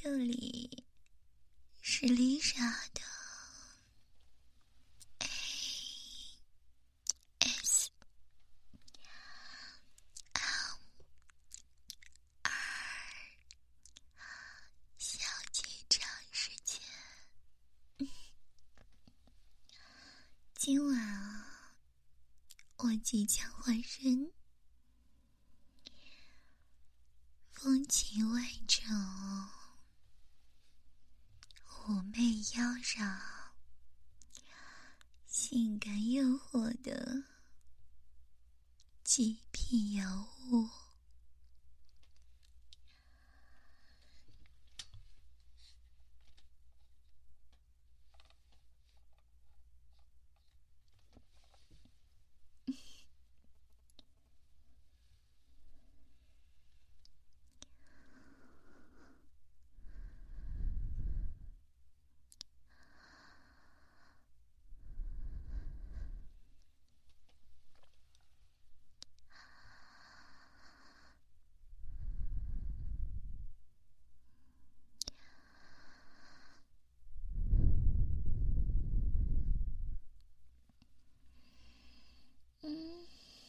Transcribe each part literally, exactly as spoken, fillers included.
这里是丽莎的 A S M R 小剧场时间。今晚啊，我即将换身风情万种、妩媚妖娆、性感诱惑的极品尤物。嗯，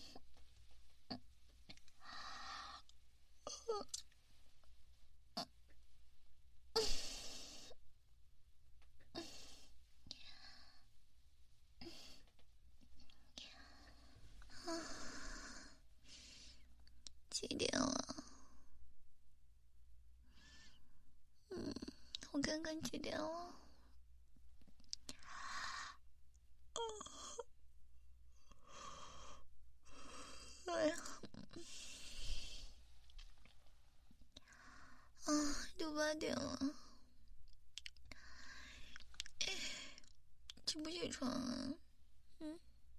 几点了？嗯，我看看几点了。哎呀，啊，都八点了。哎，起不起床啊？嗯，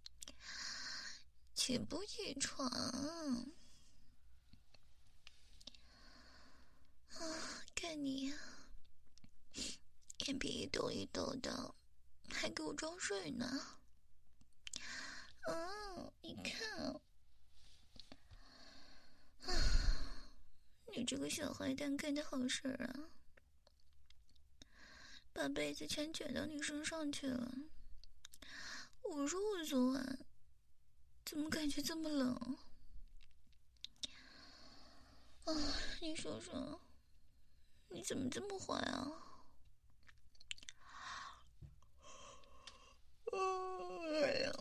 起不起床？啊，看你呀，眼皮一抖一抖的，还给我装睡呢。嗯，你看，啊，你这个小坏蛋干的好事啊，把被子全卷到你身上去了。我说我昨晚怎么感觉这么冷？啊，你说说，你怎么这么坏啊？哎呀，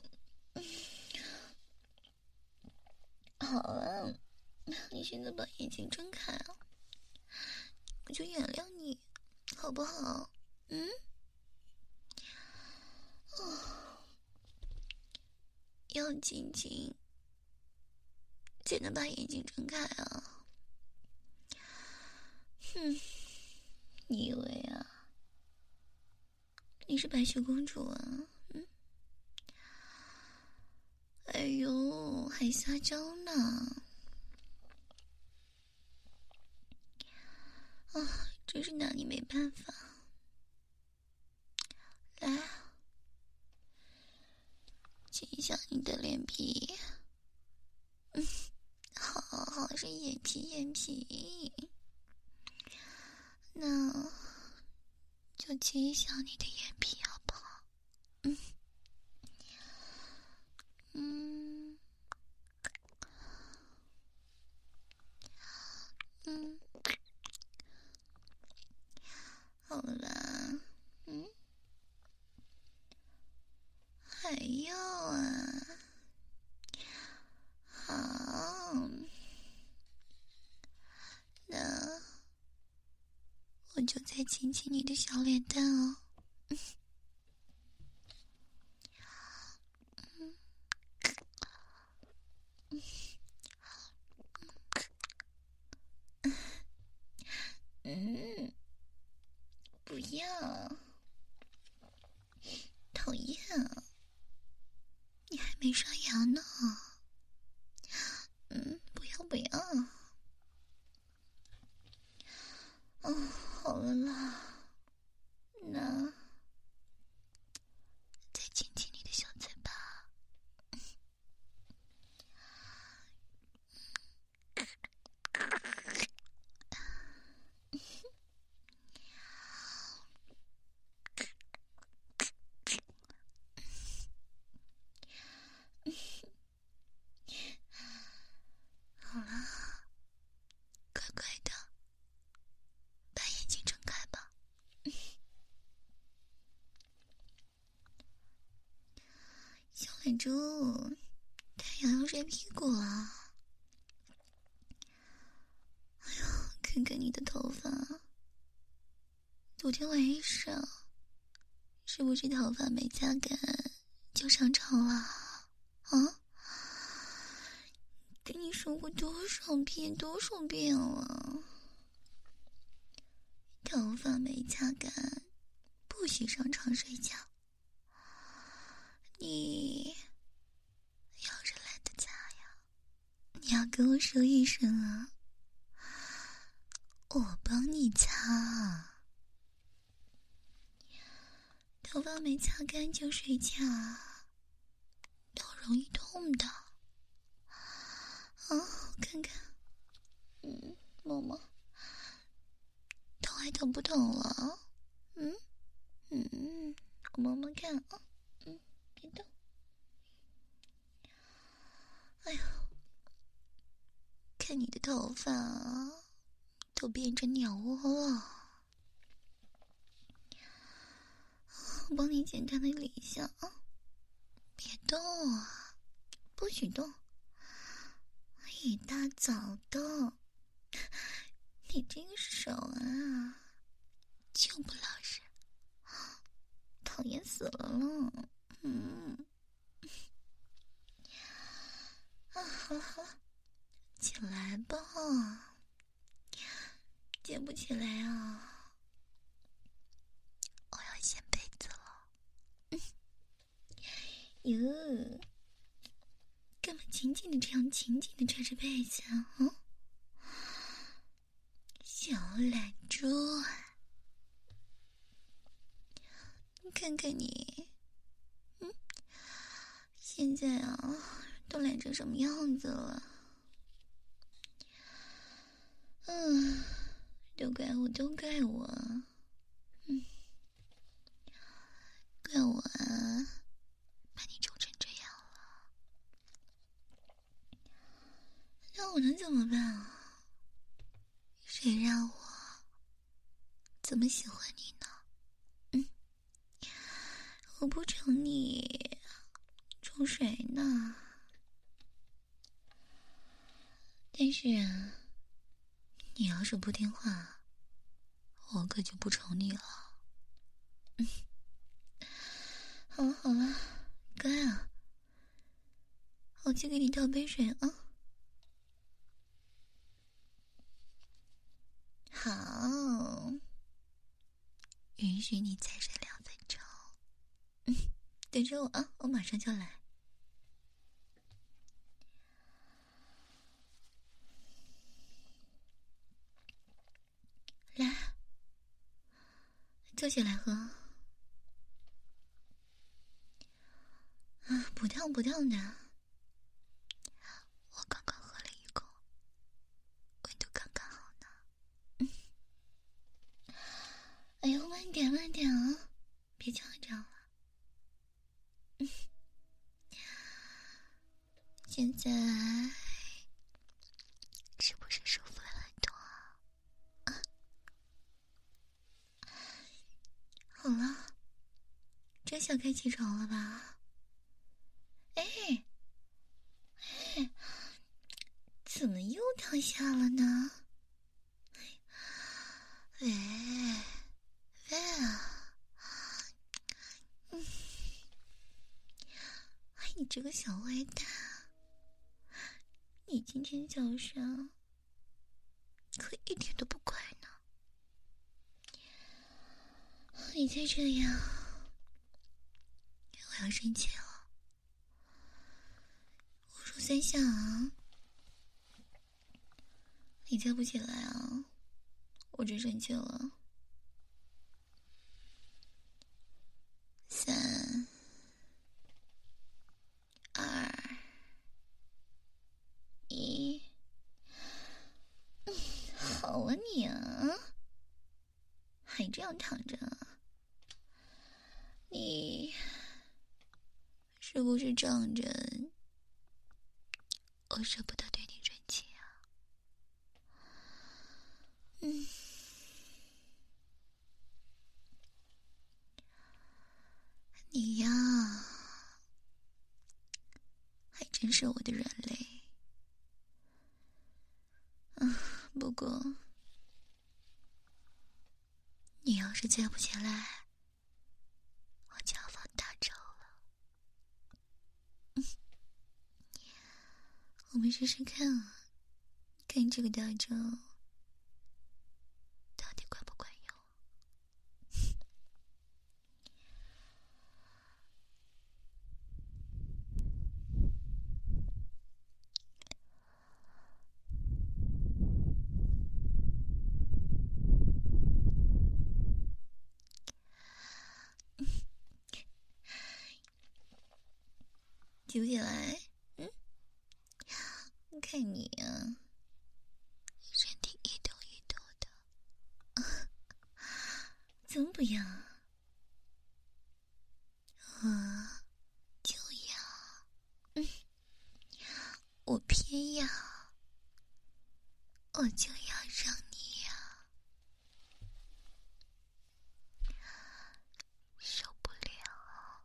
好了，你现在把眼睛睁开啊，我就原谅你，好不好？嗯。哦，要紧紧才能把眼睛睁开啊！哼，你以为啊，你是白雪公主啊？嗯，哎呦，还撒娇呢！啊，真是拿你没办法。来啊，亲一下你的脸皮。嗯，好好是眼皮眼皮。那就亲一下你的眼皮好不好？嗯嗯嗯，好啦，嗯，还要啊？好，那我就再亲亲你的小脸蛋哦。嗯，不要，讨厌啊！你还没刷牙呢。嗯，不要不要。哦，好了啦，那再亲亲你的小嘴巴。 海珠，太阳要晒屁股了。哎呦，看看你的头发，昨天晚上是不是头发没擦干就上床了？啊？跟你说过多少遍多少遍了，头发没擦干不许上床睡觉。你要是懒得擦呀，你要跟我说一声啊，我帮你擦。头发没擦干就睡觉都容易痛的。啊，我看看，嗯，摸摸，痛还痛不痛了？嗯嗯，我摸摸看啊，嗯，别动。哎呦，看你的头发都变成鸟窝了，我帮你简单的理一下啊，别动啊，不许动。一大早的，你这个手啊，就不老实，讨厌死了了。嗯，啊，好了好了，起来吧，接不起来啊，我要掀被子了。嗯，哟，干嘛紧紧的这样紧紧的拽着被子啊？嗯，小懒猪，看看你，嗯，现在啊，都懒成什么样子了？嗯，都怪我，都怪我，嗯，怪我啊，把你宠成这样了。那我能怎么办啊？谁让我这么喜欢你呢？嗯，我不宠你，宠谁呢？但是啊，你要是不听话，我可就不宠你了。嗯，好了好了，乖啊，我去给你倒杯水啊。好，允许你再睡两分钟。嗯，等着我啊，我马上就来。来，坐起来喝。啊，不烫不烫的。我刚刚喝了一口，温度刚刚好呢。嗯，哎呦，慢点慢点啊，别呛着了。嗯，现在是不是舒服了很多啊？啊，好了，这下该起床了吧？哎哎，怎么又躺下了呢？喂喂啊！嗯，哎，你这个小坏蛋，你今天早上可一点都不乖呢。你再这样，我要生气了。我数三下啊，你再不起来啊，我就生气了。三、二、一。嗯，好啊你啊，还这样躺着，你是不是仗着我舍不得对你生气啊？嗯，你呀， 真是我的软肋。嗯，不过你要是再不起来，我就要放大招了。嗯，我们试试看啊，看这个大招到底管不管用。起不起来？嗯，看你啊，身体一抖一抖的，啊，怎么不要？我就要，嗯，我偏要，我就要让你呀，受不了。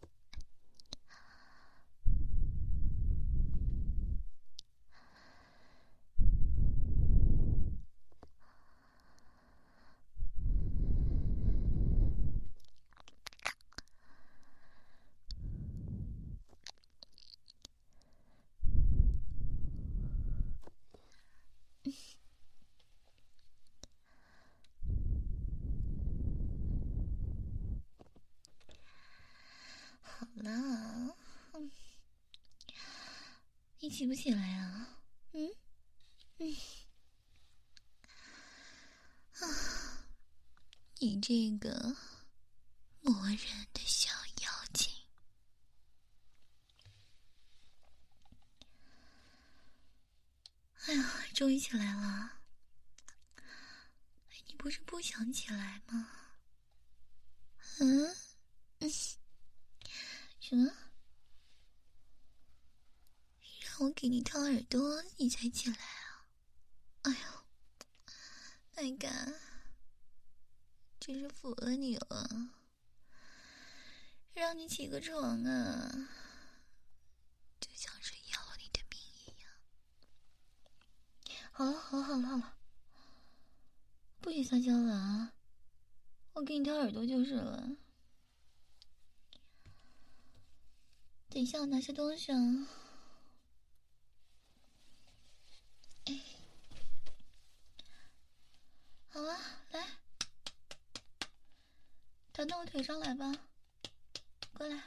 好了，嗯，你起不起来啊？嗯嗯啊，你这个磨人的小妖精！哎呀，终于起来了！你不是不想起来吗？嗯嗯，什么？让我给你掏耳朵，你才起来啊？哎呦，my god，真是服了你了！让你起个床啊，就像是要了你的命一样。好了好了好了好了，不许撒娇了啊！我给你掏耳朵就是了。等一下，我拿些东西啊。哎，好了，来，躺到我腿上来吧，过来。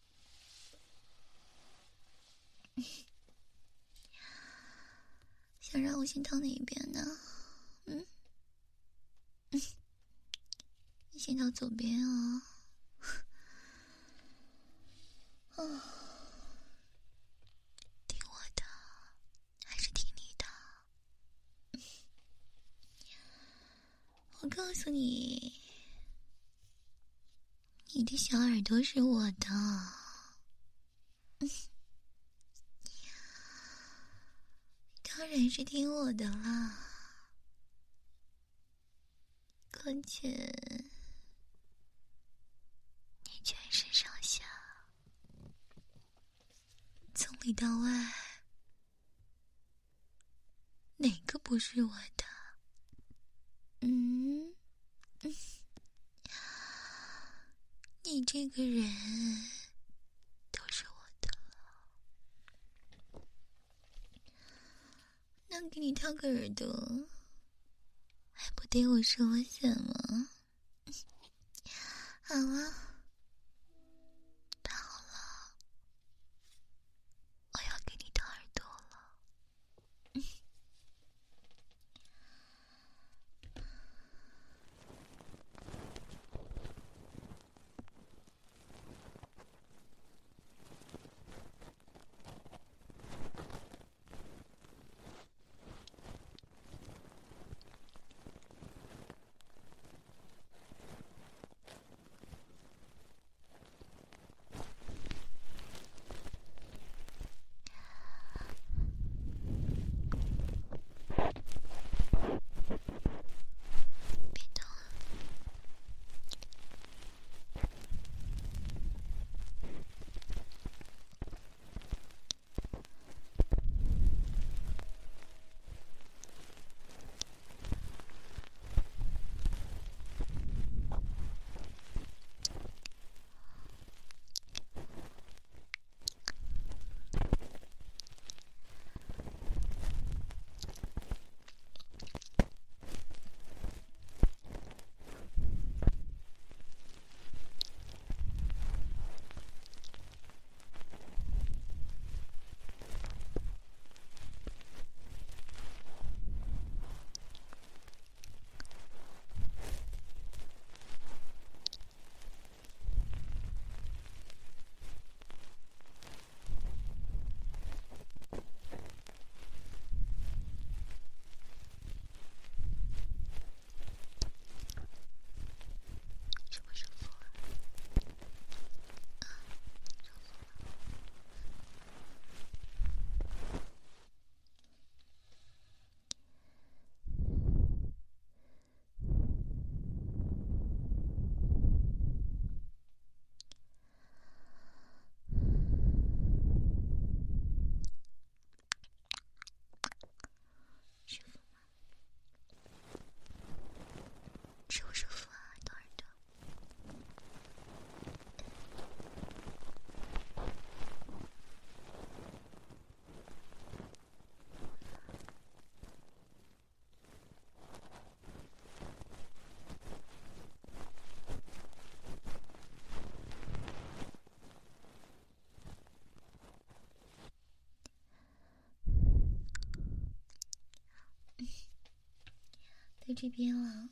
想让我先躺哪一边呢？嗯嗯，你先到左边啊。哦，听我的，还是听你的？我告诉你，你的小耳朵是我的。嗯，当然是听我的啦。况且，你全身上下，从里到外，哪个不是我的？嗯嗯，你这个人都是我的了。那给你掏个耳朵，还不得我说我什么？好啊，太好了，我要给你掏耳朵了。嗯， 在这边了。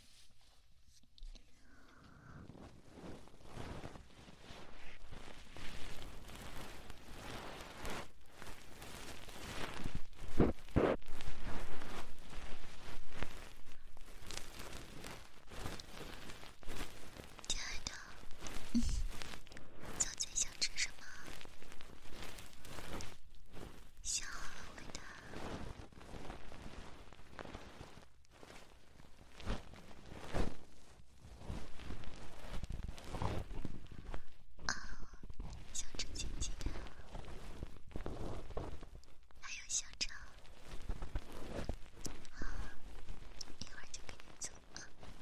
亲爱的，嗯，早餐想吃什么？想好了回答。啊，想吃煎鸡蛋，还有香肠。好，一会儿就给你做啊。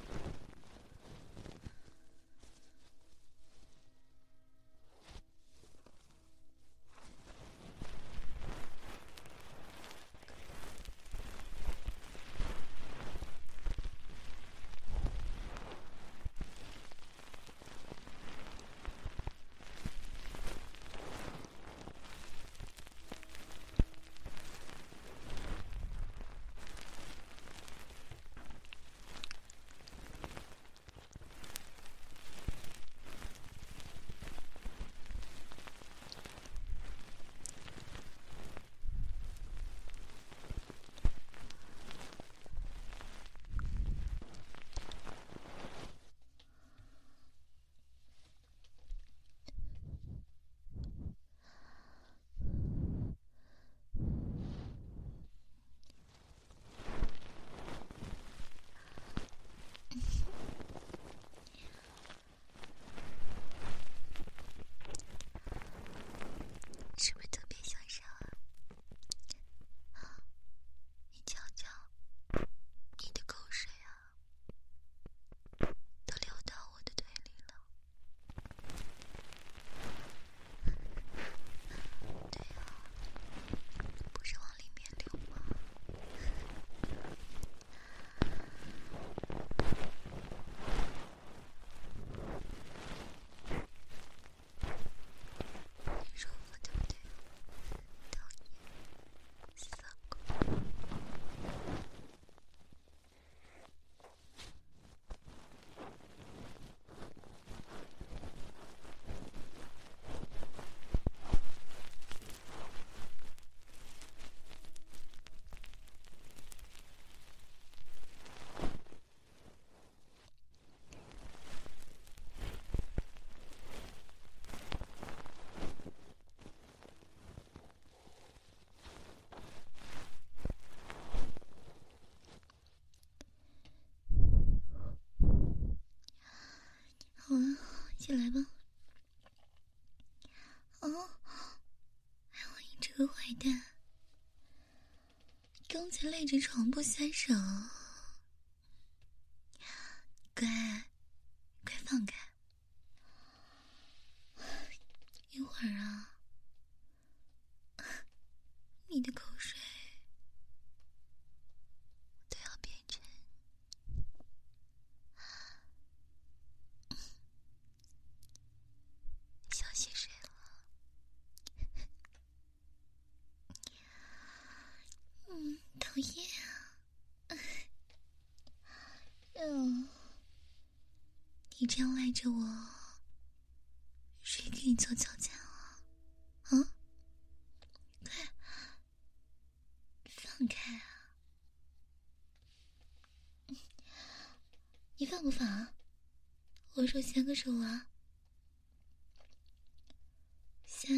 是不是特别想上啊？你瞧瞧，你的口水啊，都流到我的腿里了。对啊，不是往里面流吗？舒服对不对？讨厌，死狗。好了，起来吧。哦，哎呦，你这个坏蛋，刚才赖着床不撒手，乖，快放开。一会儿啊，你的口水都要变成小溪水了。嗯，讨厌啊！嗯，你这样赖着我，谁给你做早餐啊？啊？快放开啊！你放不放啊？我数三个数啊。三、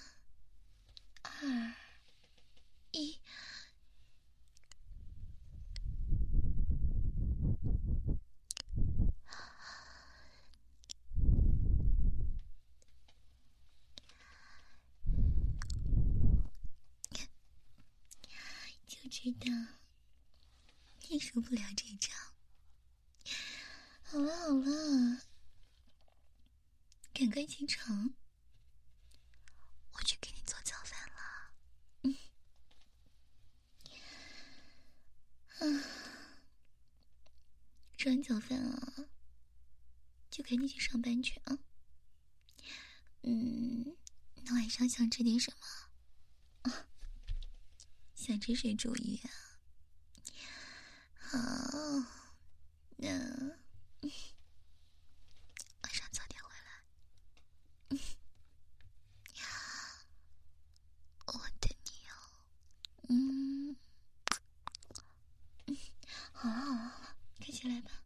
二、一。就知道你受不了这招。好了好了，赶快起床，我去给你做早饭了。嗯，啊，吃完早饭啊，就赶紧去上班去啊。嗯，那晚上想吃点什么？啊，想吃水煮鱼啊？ 好，那晚上早点回来。我等你哦。嗯，好了好了好了，快起来吧。